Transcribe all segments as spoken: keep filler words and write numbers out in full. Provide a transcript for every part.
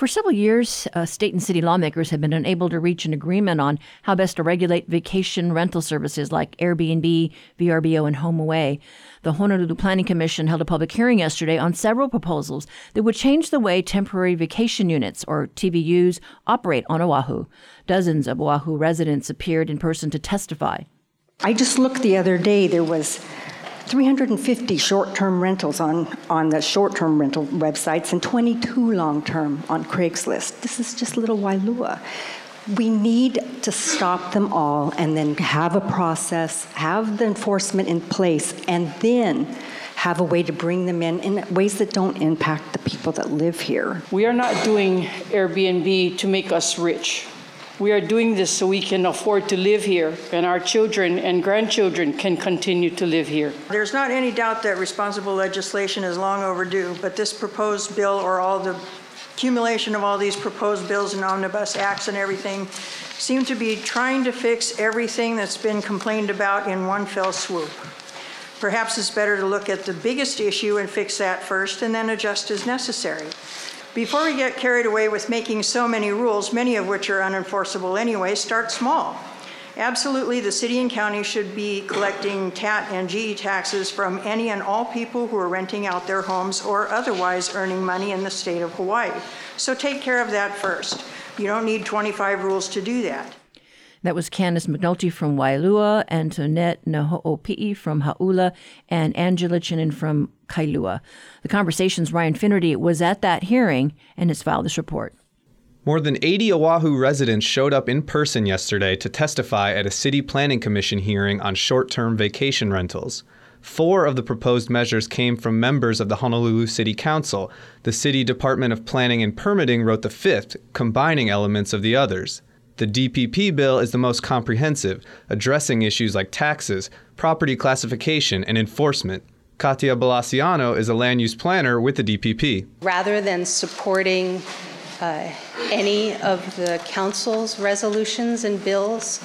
For several years, uh, state and city lawmakers have been unable to reach an agreement on how best to regulate vacation rental services like Airbnb, V R B O, and HomeAway. The Honolulu Planning Commission held a public hearing yesterday on several proposals that would change the way temporary vacation units, or T V Us, operate on Oahu. Dozens of Oahu residents appeared in person to testify. I just looked the other day, there was three hundred fifty short-term rentals on, on the short-term rental websites and twenty-two long-term on Craigslist. This is just little Wailua. We need to stop them all and then have a process, have the enforcement in place, and then have a way to bring them in in ways that don't impact the people that live here. We are not doing Airbnb to make us rich. We are doing this so we can afford to live here, and our children and grandchildren can continue to live here. There's not any doubt that responsible legislation is long overdue, but this proposed bill, or all the accumulation of all these proposed bills and omnibus acts and everything, seem to be trying to fix everything that's been complained about in one fell swoop. Perhaps it's better to look at the biggest issue and fix that first, and then adjust as necessary. Before we get carried away with making so many rules, many of which are unenforceable anyway, start small. Absolutely, the city and county should be collecting T A T and G E taxes from any and all people who are renting out their homes or otherwise earning money in the state of Hawaii. So take care of that first. You don't need twenty-five rules to do that. That was Candace McNulty from Wailua, Antoinette Naho'opi'i from Hau'ula, and Angela Chinen from Kailua. The Conversation's Ryan Finnerty was at that hearing and has filed this report. More than eighty Oahu residents showed up in person yesterday to testify at a City Planning Commission hearing on short-term vacation rentals. Four of the proposed measures came from members of the Honolulu City Council. The City Department of Planning and Permitting wrote the fifth, combining elements of the others. The D P P bill is the most comprehensive, addressing issues like taxes, property classification, and enforcement. Katia Balaciano is a land use planner with the D P P. Rather than supporting uh, any of the council's resolutions and bills,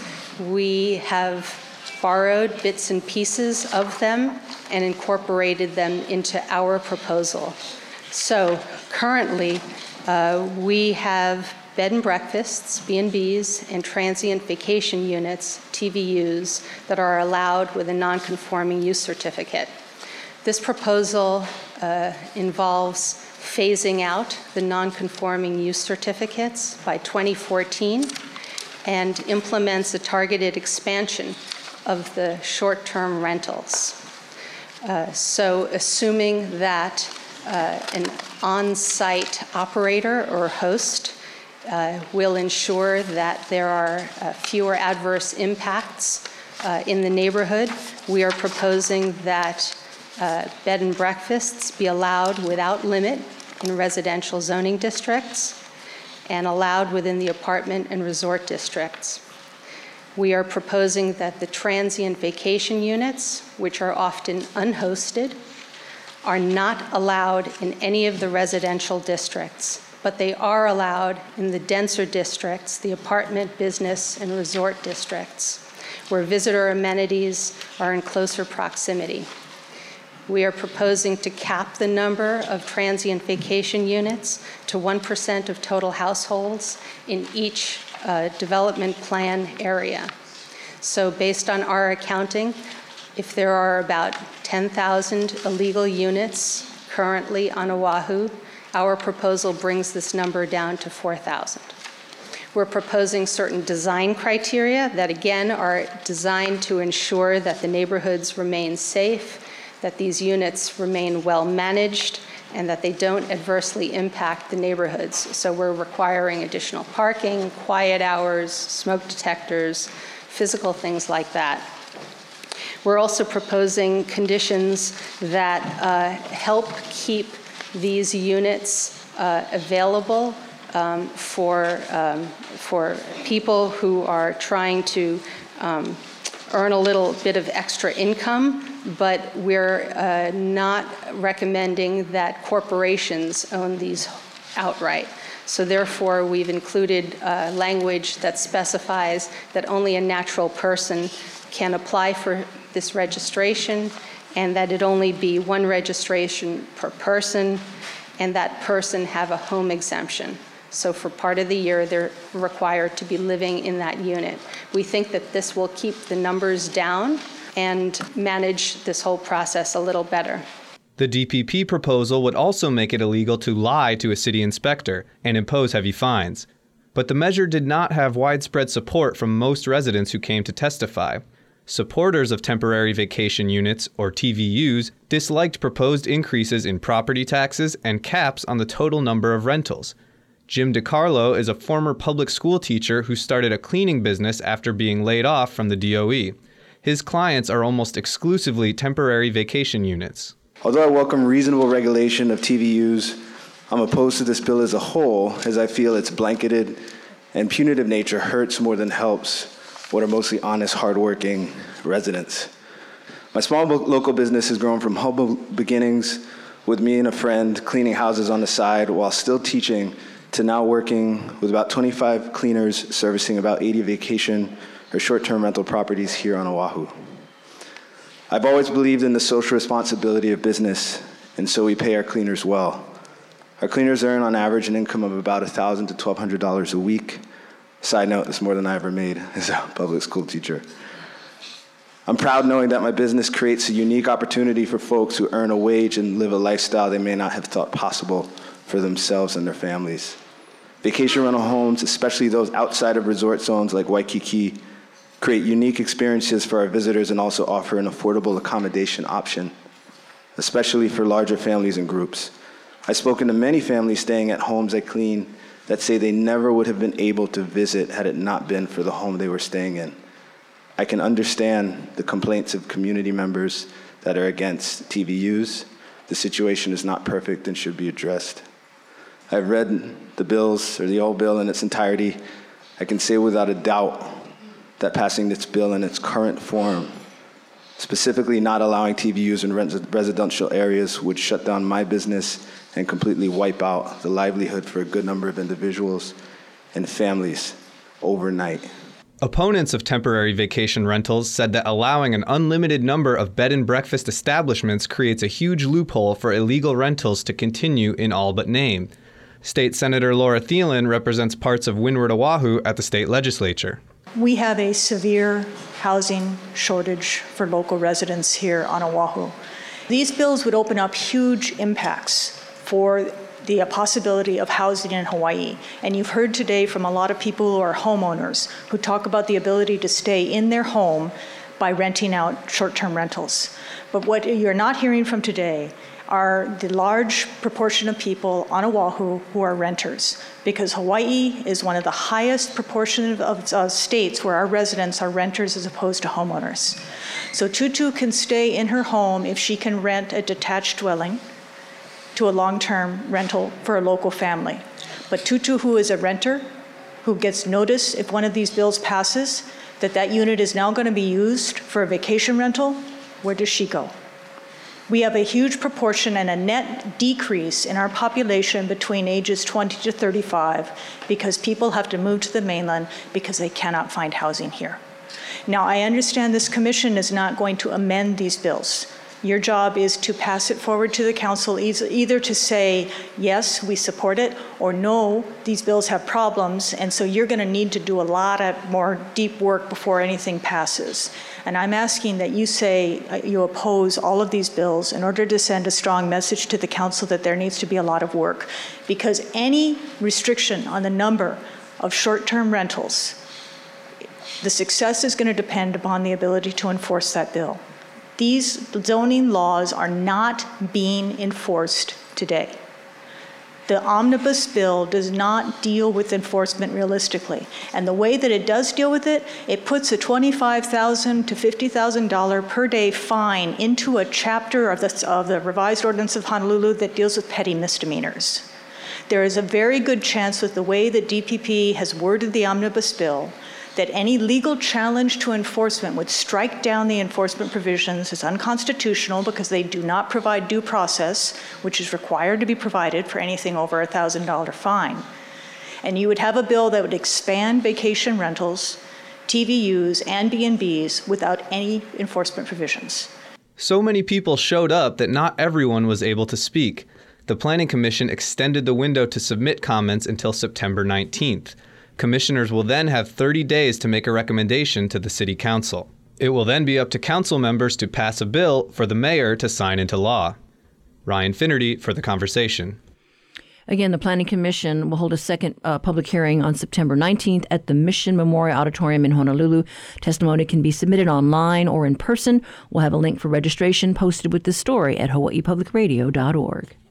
we have borrowed bits and pieces of them and incorporated them into our proposal. So currently, uh, we have bed and breakfasts, B and Bs, and transient vacation units, T V Us, that are allowed with a non-conforming use certificate. This proposal uh, involves phasing out the non-conforming use certificates by twenty fourteen and implements a targeted expansion of the short-term rentals. Uh, so assuming that uh, an on-site operator or host Uh, will ensure that there are uh, fewer adverse impacts uh, in the neighborhood. We are proposing that uh, bed and breakfasts be allowed without limit in residential zoning districts and allowed within the apartment and resort districts. We are proposing that the transient vacation units, which are often unhosted, are not allowed in any of the residential districts, but they are allowed in the denser districts, the apartment, business, and resort districts, where visitor amenities are in closer proximity. We are proposing to cap the number of transient vacation units to one percent of total households in each uh, development plan area. So based on our accounting, if there are about ten thousand illegal units currently on Oahu, our proposal brings this number down to four thousand. We're proposing certain design criteria that, again, are designed to ensure that the neighborhoods remain safe, that these units remain well managed, and that they don't adversely impact the neighborhoods. So we're requiring additional parking, quiet hours, smoke detectors, physical things like that. We're also proposing conditions that uh, help keep these units uh, available um, for, um, for people who are trying to um, earn a little bit of extra income, but we're uh, not recommending that corporations own these outright. So therefore, we've included uh, language that specifies that only a natural person can apply for this registration, and that it only be one registration per person, and that person have a home exemption. So for part of the year, they're required to be living in that unit. We think that this will keep the numbers down and manage this whole process a little better. The D P P proposal would also make it illegal to lie to a city inspector and impose heavy fines. But the measure did not have widespread support from most residents who came to testify. Supporters of temporary vacation units, or T V Us, disliked proposed increases in property taxes and caps on the total number of rentals. Jim DiCarlo is a former public school teacher who started a cleaning business after being laid off from the D O E. His clients are almost exclusively temporary vacation units. Although I welcome reasonable regulation of T V Us, I'm opposed to this bill as a whole, as I feel its blanketed and punitive nature hurts more than helps what are mostly honest, hardworking residents. My small local business has grown from humble beginnings with me and a friend cleaning houses on the side while still teaching to now working with about twenty-five cleaners servicing about eighty vacation or short-term rental properties here on Oahu. I've always believed in the social responsibility of business, and so we pay our cleaners well. Our cleaners earn on average an income of about one thousand dollars to twelve hundred dollars a week. Side note, it's more than I ever made as a public school teacher. I'm proud knowing that my business creates a unique opportunity for folks who earn a wage and live a lifestyle they may not have thought possible for themselves and their families. Vacation rental homes, especially those outside of resort zones like Waikiki, create unique experiences for our visitors and also offer an affordable accommodation option, especially for larger families and groups. I've spoken to many families staying at homes I clean that say they never would have been able to visit had it not been for the home they were staying in. I can understand the complaints of community members that are against T V Us. The situation is not perfect and should be addressed. I've read the bills, or the old bill in its entirety. I can say without a doubt that passing this bill in its current form, specifically not allowing T V Us in res- residential areas, would shut down my business and completely wipe out the livelihood for a good number of individuals and families overnight. Opponents of temporary vacation rentals said that allowing an unlimited number of bed and breakfast establishments creates a huge loophole for illegal rentals to continue in all but name. State Senator Laura Thielen represents parts of Windward Oahu at the state legislature. We have a severe housing shortage for local residents here on Oahu. These bills would open up huge impacts for the possibility of housing in Hawaii. And you've heard today from a lot of people who are homeowners who talk about the ability to stay in their home by renting out short-term rentals. But what you're not hearing from today are the large proportion of people on Oahu who are renters, because Hawaii is one of the highest proportion of, of uh, states where our residents are renters as opposed to homeowners. So Tutu can stay in her home if she can rent a detached dwelling to a long-term rental for a local family. But Tutu, who is a renter, who gets notice if one of these bills passes, that that unit is now going to be used for a vacation rental, where does she go? We have a huge proportion and a net decrease in our population between ages twenty to thirty-five because people have to move to the mainland because they cannot find housing here. Now, I understand this commission is not going to amend these bills. Your job is to pass it forward to the council, either to say, yes, we support it, or no, these bills have problems, and so you're going to need to do a lot of more deep work before anything passes. And I'm asking that you say you oppose all of these bills in order to send a strong message to the council that there needs to be a lot of work, because any restriction on the number of short-term rentals, the success is going to depend upon the ability to enforce that bill. These zoning laws are not being enforced today. The omnibus bill does not deal with enforcement realistically. And the way that it does deal with it, it puts a twenty-five thousand dollars to fifty thousand dollars per day fine into a chapter of the, of the revised ordinance of Honolulu that deals with petty misdemeanors. There is a very good chance with the way that D P P has worded the omnibus bill that any legal challenge to enforcement would strike down the enforcement provisions as unconstitutional because they do not provide due process, which is required to be provided for anything over a one thousand dollars fine. And you would have a bill that would expand vacation rentals, T V Us, and B and Bs without any enforcement provisions. So many people showed up that not everyone was able to speak. the Planning Commission extended the window to submit comments until September nineteenth. Commissioners will then have thirty days to make a recommendation to the City Council. It will then be up to council members to pass a bill for the mayor to sign into law. Ryan Finnerty for The Conversation. Again, the Planning Commission will hold a second uh, public hearing on September nineteenth at the Mission Memorial Auditorium in Honolulu. Testimony can be submitted online or in person. We'll have a link for registration posted with this story at hawaii public radio dot org.